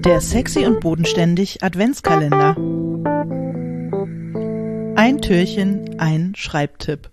Der Sexy und Bodenständig Adventskalender. Ein Türchen, ein Schreibtipp.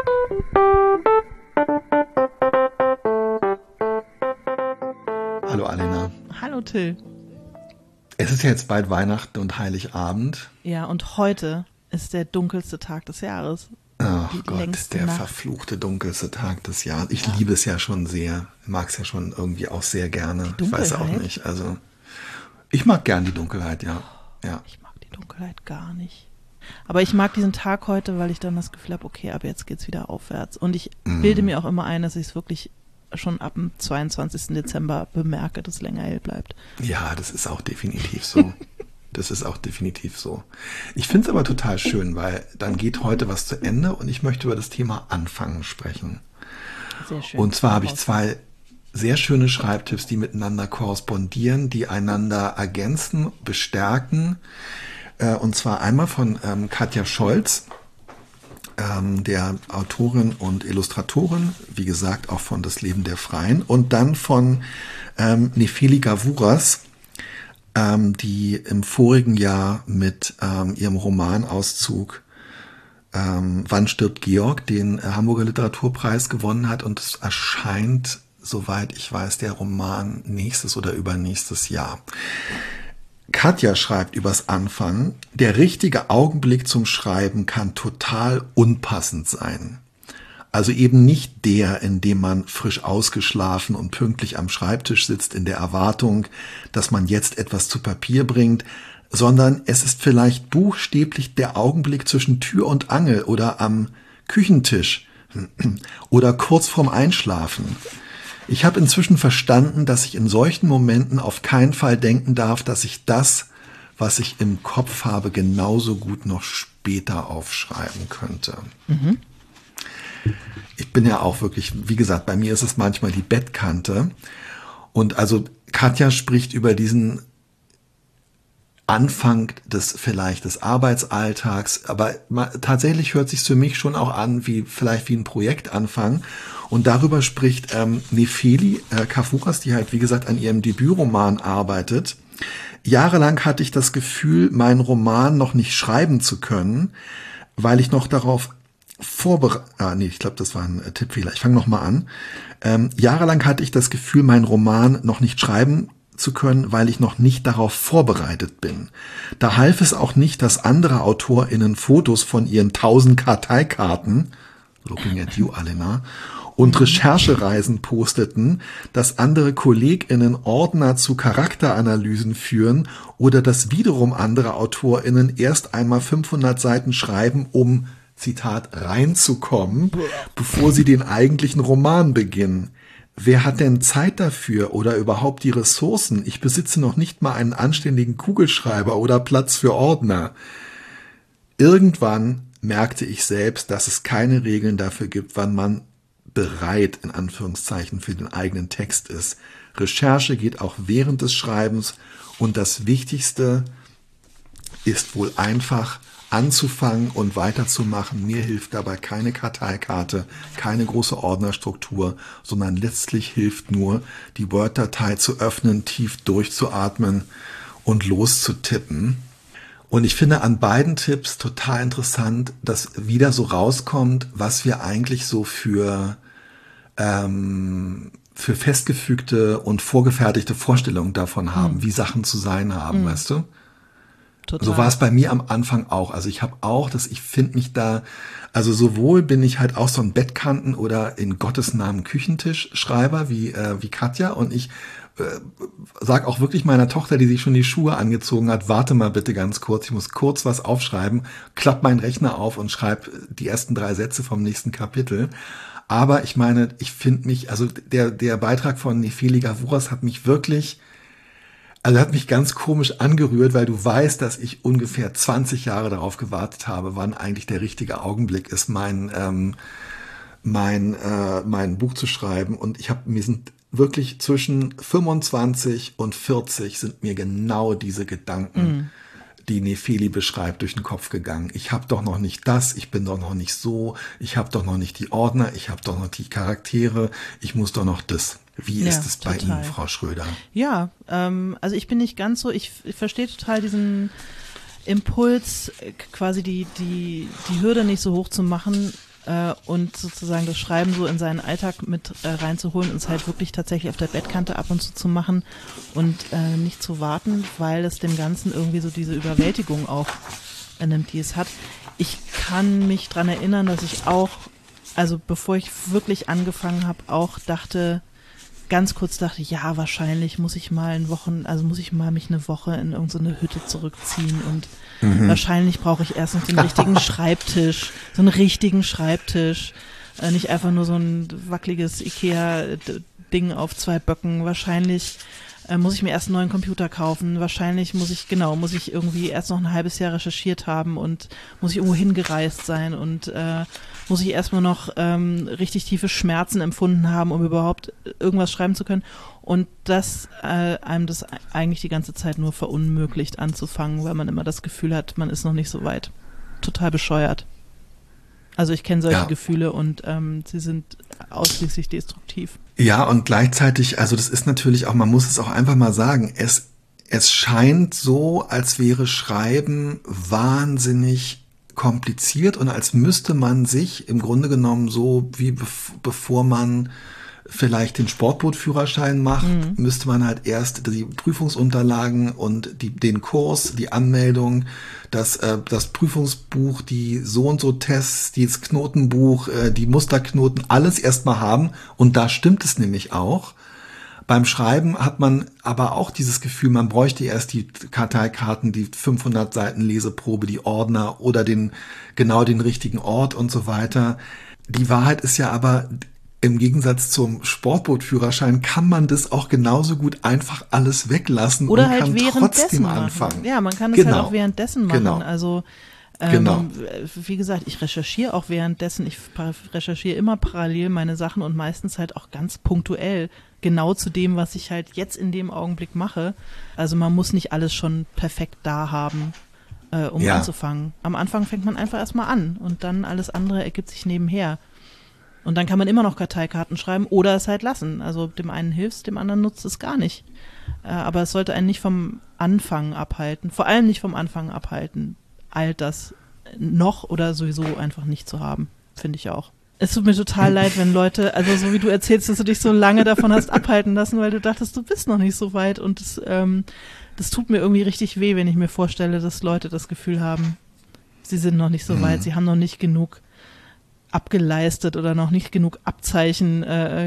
Hallo Alena. Hallo Till. Es ist ja jetzt bald Weihnachten und Heiligabend. Ja, und heute ist der dunkelste Tag des Jahres. Ach Die Gott, längste der Nacht. verfluchte dunkelste Tag des Jahres. Ich liebe es ja schon sehr. Mag es ja schon irgendwie auch sehr gerne. Die Ich weiß auch Dunkelheit? nicht. Also ich mag gern die Dunkelheit, ja. Ich mag die Dunkelheit gar nicht. Aber ich mag diesen Tag heute, weil ich dann das Gefühl habe, okay, ab jetzt geht's wieder aufwärts. Und ich bilde mir auch immer ein, dass ich es wirklich schon ab dem 22. Dezember bemerke, dass es länger hell bleibt. Ja, das ist auch definitiv so. Das ist auch definitiv so. Ich finde es aber total schön, weil dann geht heute was zu Ende und ich möchte über das Thema Anfangen sprechen. Sehr schön. Und zwar habe ich zwei sehr schöne Schreibtipps, die miteinander korrespondieren, die einander ergänzen, bestärken. Und zwar einmal von Katja Scholz, der Autorin und Illustratorin, wie gesagt auch von Das Leben der Freien. Und dann von Nefeli Gavuras, die im vorigen Jahr mit ihrem Romanauszug Wann stirbt Georg den Hamburger Literaturpreis gewonnen hat. Und es erscheint, soweit ich weiß, der Roman nächstes oder übernächstes Jahr. Katja schreibt übers Anfangen: Der richtige Augenblick zum Schreiben kann total unpassend sein. Also eben nicht der, in dem man frisch ausgeschlafen und pünktlich am Schreibtisch sitzt in der Erwartung, dass man jetzt etwas zu Papier bringt, sondern es ist vielleicht buchstäblich der Augenblick zwischen Tür und Angel oder am Küchentisch oder kurz vorm Einschlafen. Ich habe inzwischen verstanden, dass ich in solchen Momenten auf keinen Fall denken darf, dass ich das, was ich im Kopf habe, genauso gut noch später aufschreiben könnte. Ich bin ja auch wirklich, wie gesagt, bei mir ist es manchmal die Bettkante. Und also Katja spricht über diesen Anfang des Arbeitsalltags, aber tatsächlich hört sich für mich schon auch an, wie ein Projektanfang. Und darüber spricht Nefeli Gavuras, die halt, wie gesagt, an ihrem Debütroman arbeitet. Jahrelang hatte ich das Gefühl, meinen Roman noch nicht schreiben zu können, weil ich noch darauf ich glaube, das war ein Tippfehler. Ich fange nochmal an. Jahrelang hatte ich das Gefühl, meinen Roman noch nicht schreiben zu können, weil ich noch nicht darauf vorbereitet bin. Da half es auch nicht, dass andere AutorInnen Fotos von ihren 1000 Karteikarten, looking at you, Alena, und Recherchereisen posteten, dass andere KollegInnen Ordner zu Charakteranalysen führen oder dass wiederum andere AutorInnen erst einmal 500 Seiten schreiben, um, Zitat, reinzukommen, bevor sie den eigentlichen Roman beginnen. Wer hat denn Zeit dafür oder überhaupt die Ressourcen? Ich besitze noch nicht mal einen anständigen Kugelschreiber oder Platz für Ordner. Irgendwann merkte ich selbst, dass es keine Regeln dafür gibt, wann man bereit, in Anführungszeichen, für den eigenen Text ist. Recherche geht auch während des Schreibens und das Wichtigste ist wohl einfach anzufangen und weiterzumachen. Mir hilft dabei keine Karteikarte, keine große Ordnerstruktur, sondern letztlich hilft nur, die Word-Datei zu öffnen, tief durchzuatmen und loszutippen. Und ich finde an beiden Tipps total interessant, dass wieder so rauskommt, was wir eigentlich so für festgefügte und vorgefertigte Vorstellungen davon haben, wie Sachen zu sein haben, weißt du? Total. So war es bei mir am Anfang auch. Also ich habe auch, ich finde mich da, also sowohl bin ich halt auch so ein Bettkanten- oder in Gottes Namen Küchentischschreiber wie Katja, und ich sag auch wirklich meiner Tochter, die sich schon die Schuhe angezogen hat: Warte mal bitte ganz kurz, ich muss kurz was aufschreiben, klapp meinen Rechner auf und schreibe die ersten 3 Sätze vom nächsten Kapitel. Aber ich meine, ich finde mich, also der Beitrag von Nefeli Gavuras hat mich ganz komisch angerührt, weil du weißt, dass ich ungefähr 20 Jahre darauf gewartet habe, wann eigentlich der richtige Augenblick ist, mein Buch zu schreiben. Und mir sind wirklich zwischen 25 und 40 sind mir genau diese Gedanken die Nefeli beschreibt, durch den Kopf gegangen. Ich habe doch noch nicht das, ich bin doch noch nicht so, ich habe doch noch nicht die Ordner, ich habe doch noch die Charaktere, ich muss doch noch das. Wie ist es bei Ihnen, Frau Schröder? Ja, also ich bin nicht ganz so, ich verstehe total diesen Impuls, quasi die Hürde nicht so hoch zu machen und sozusagen das Schreiben so in seinen Alltag mit reinzuholen und es halt wirklich tatsächlich auf der Bettkante ab und zu machen und nicht zu warten, weil es dem Ganzen irgendwie so diese Überwältigung auch nimmt, die es hat. Ich kann mich dran erinnern, dass ich auch, also bevor ich wirklich angefangen habe, auch ganz kurz dachte, ja, wahrscheinlich muss ich mal mich eine Woche in irgendeine Hütte zurückziehen und wahrscheinlich brauche ich erst noch den richtigen Schreibtisch, so einen richtigen Schreibtisch, nicht einfach nur so ein wackeliges Ikea-Ding auf 2 Böcken. Wahrscheinlich muss ich mir erst einen neuen Computer kaufen. Wahrscheinlich muss ich irgendwie erst noch ein halbes Jahr recherchiert haben und muss ich irgendwo hingereist sein und muss ich erstmal noch richtig tiefe Schmerzen empfunden haben, um überhaupt irgendwas schreiben zu können. Und das einem das eigentlich die ganze Zeit nur verunmöglicht anzufangen, weil man immer das Gefühl hat, man ist noch nicht so weit. Total bescheuert. Also ich kenne solche Gefühle und sie sind ausschließlich destruktiv. Ja, und gleichzeitig, also das ist natürlich auch, man muss es auch einfach mal sagen, es scheint so, als wäre Schreiben wahnsinnig kompliziert und als müsste man sich im Grunde genommen so, wie bevor man vielleicht den Sportbootführerschein macht, müsste man halt erst die Prüfungsunterlagen und den Kurs, die Anmeldung, das Prüfungsbuch, die so und so Tests, dieses Knotenbuch, die Musterknoten, alles erstmal haben. Und da stimmt es nämlich auch. Beim Schreiben hat man aber auch dieses Gefühl, man bräuchte erst die Karteikarten, die 500 Seiten Leseprobe, die Ordner oder den richtigen Ort und so weiter. Die Wahrheit ist ja aber, im Gegensatz zum Sportbootführerschein kann man das auch genauso gut einfach alles weglassen oder und halt kann trotzdem anfangen. Ja, man kann es halt auch währenddessen machen. Genau. Also wie gesagt, ich recherchiere auch währenddessen. Ich recherchiere immer parallel meine Sachen und meistens halt auch ganz punktuell genau zu dem, was ich halt jetzt in dem Augenblick mache. Also man muss nicht alles schon perfekt da haben, um anzufangen. Am Anfang fängt man einfach erstmal an und dann alles andere ergibt sich nebenher. Und dann kann man immer noch Karteikarten schreiben oder es halt lassen. Also dem einen hilft es, dem anderen nutzt es gar nicht. Aber es sollte einen nicht vom Anfang abhalten, vor allem nicht vom Anfang abhalten, all das noch oder sowieso einfach nicht zu haben, finde ich auch. Es tut mir total leid, wenn Leute, also so wie du erzählst, dass du dich so lange davon hast abhalten lassen, weil du dachtest, du bist noch nicht so weit und das tut mir irgendwie richtig weh, wenn ich mir vorstelle, dass Leute das Gefühl haben, sie sind noch nicht so weit, sie haben noch nicht genug abgeleistet oder noch nicht genug Abzeichen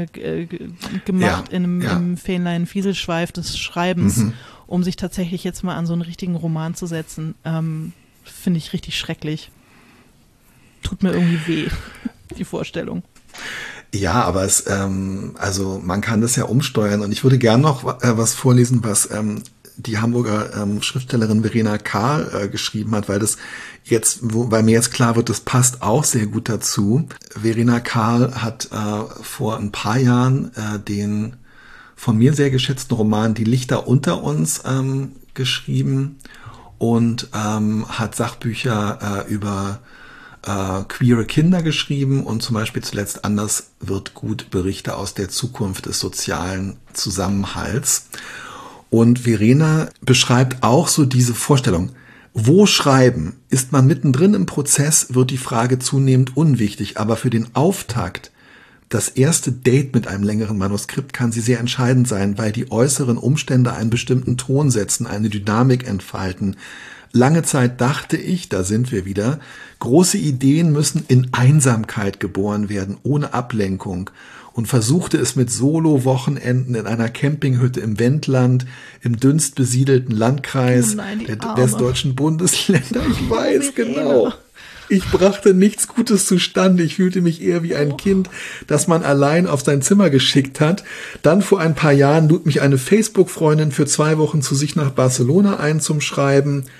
gemacht im Fähnlein-Fieselschweif des Schreibens, um sich tatsächlich jetzt mal an so einen richtigen Roman zu setzen. Finde ich richtig schrecklich. Tut mir irgendwie weh, die Vorstellung. Ja, aber also man kann das ja umsteuern und ich würde gern noch was vorlesen, was die Hamburger Schriftstellerin Verena Kahl geschrieben hat, weil mir jetzt klar wird, das passt auch sehr gut dazu. Verena Kahl hat vor ein paar Jahren den von mir sehr geschätzten Roman Die Lichter unter uns geschrieben und hat Sachbücher über queere Kinder geschrieben und zum Beispiel zuletzt Anders wird gut Berichte aus der Zukunft des sozialen Zusammenhalts. Und Verena beschreibt auch so diese Vorstellung. Wo schreiben? Ist man mittendrin im Prozess, wird die Frage zunehmend unwichtig. Aber für den Auftakt, das erste Date mit einem längeren Manuskript, kann sie sehr entscheidend sein, weil die äußeren Umstände einen bestimmten Ton setzen, eine Dynamik entfalten. Lange Zeit dachte ich, da sind wir wieder, große Ideen müssen in Einsamkeit geboren werden, ohne Ablenkung. Und versuchte es mit Solo-Wochenenden in einer Campinghütte im Wendland, im dünnst besiedelten Landkreis der westdeutschen Bundesländer. Ich weiß genau. Ich brachte nichts Gutes zustande. Ich fühlte mich eher wie ein Kind, das man allein auf sein Zimmer geschickt hat. Dann vor ein paar Jahren lud mich eine Facebook-Freundin für 2 Wochen zu sich nach Barcelona ein zum Schreiben.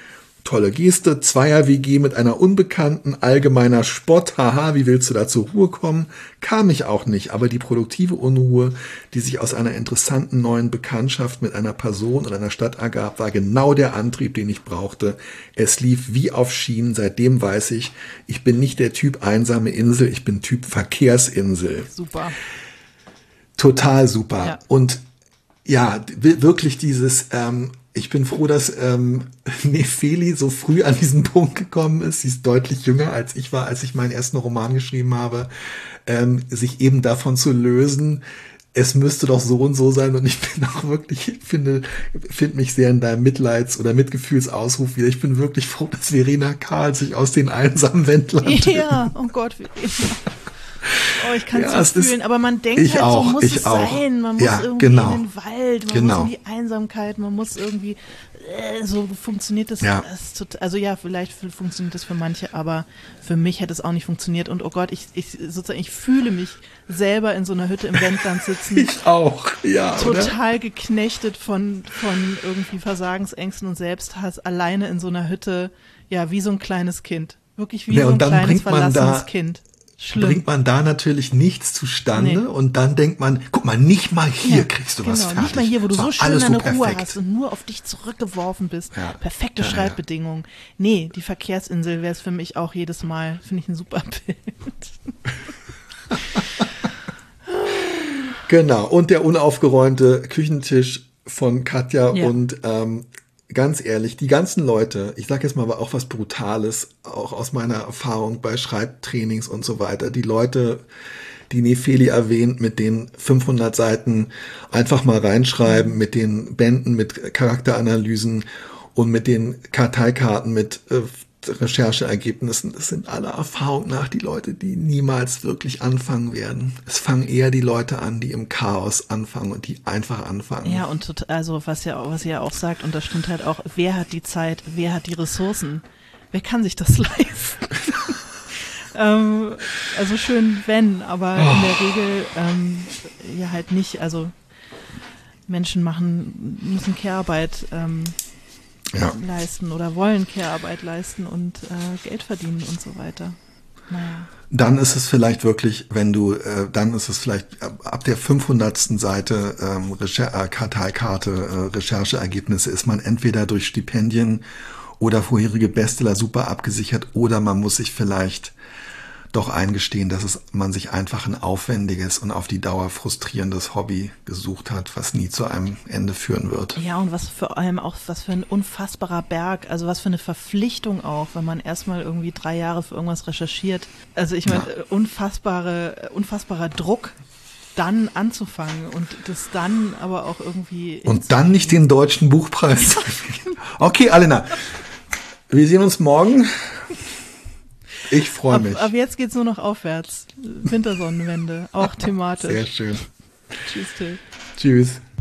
tolle Geste, Zweier-WG mit einer Unbekannten, allgemeiner Spott, haha, wie willst du da zur Ruhe kommen? Kam ich auch nicht, aber die produktive Unruhe, die sich aus einer interessanten neuen Bekanntschaft mit einer Person oder einer Stadt ergab, war genau der Antrieb, den ich brauchte. Es lief wie auf Schienen, seitdem weiß ich, ich bin nicht der Typ einsame Insel, ich bin Typ Verkehrsinsel. Super. Total super. Ja. Und ja, wirklich dieses, ich bin froh, dass Nefeli so früh an diesen Punkt gekommen ist. Sie ist deutlich jünger als ich war, als ich meinen ersten Roman geschrieben habe, sich eben davon zu lösen. Es müsste doch so und so sein. Und ich bin auch wirklich, finde mich sehr in deinem Mitleids- oder Mitgefühlsausruf wieder. Ich bin wirklich froh, dass Verena Karl sich aus den einsamen Wendlern Ja, oh Gott, oh, ich kann es so fühlen, aber man denkt halt, auch, so muss es sein. Man muss irgendwie genau. in den Wald, man muss in die Einsamkeit, man muss irgendwie, so funktioniert das. Ja. Das total, also ja, vielleicht funktioniert das für manche, aber für mich hätte es auch nicht funktioniert. Und oh Gott, ich fühle mich selber in so einer Hütte im Wendland sitzen. Ich auch, ja. Total oder? geknechtet von irgendwie Versagensängsten und Selbsthass, alleine in so einer Hütte, ja, wie so ein kleines Kind. Wirklich wie so ein kleines verlassenes Kind. Schlimm. Bringt man da natürlich nichts zustande und dann denkt man, guck mal, nicht mal hier kriegst du was fertig. Nicht mal hier, wo du so schön deine Ruhe perfekt hast und nur auf dich zurückgeworfen bist. Ja. Perfekte Schreibbedingungen. Nee, die Verkehrsinsel wäre es für mich auch jedes Mal, finde ich ein super Bild. Genau, und der unaufgeräumte Küchentisch von Katja und ganz ehrlich, die ganzen Leute, ich sage jetzt mal aber auch was Brutales, auch aus meiner Erfahrung bei Schreibtrainings und so weiter, die Leute, die Nefeli erwähnt, mit den 500 Seiten einfach mal reinschreiben, mit den Bänden, mit Charakteranalysen und mit den Karteikarten, mit Rechercheergebnissen, das sind aller Erfahrung nach die Leute, die niemals wirklich anfangen werden. Es fangen eher die Leute an, die im Chaos anfangen und die einfach anfangen. Ja, und also was ihr ja auch sagt, und das stimmt halt auch, wer hat die Zeit, wer hat die Ressourcen? Wer kann sich das leisten? Also schön, wenn, aber in der Regel ja halt nicht. Also Menschen müssen Care-Arbeit leisten oder wollen Care-Arbeit leisten und Geld verdienen und so weiter. Naja. Dann ist es vielleicht wirklich, dann ist es vielleicht ab der 500. Seite Karteikarte, Rechercheergebnisse, ist man entweder durch Stipendien oder vorherige Bestseller super abgesichert oder man muss sich vielleicht doch eingestehen, dass man sich einfach ein aufwendiges und auf die Dauer frustrierendes Hobby gesucht hat, was nie zu einem Ende führen wird. Ja, und was vor allem auch, was für ein unfassbarer Berg, also was für eine Verpflichtung auch, wenn man erstmal irgendwie 3 Jahre für irgendwas recherchiert. Also ich meine, unfassbarer Druck, dann anzufangen und das dann aber auch irgendwie... Und dann nicht den deutschen Buchpreis. Okay, Alena, wir sehen uns morgen. Ich freue mich. Ab jetzt geht's nur noch aufwärts. Wintersonnenwende, auch thematisch. Sehr schön. Tschüss, Till. Tschüss.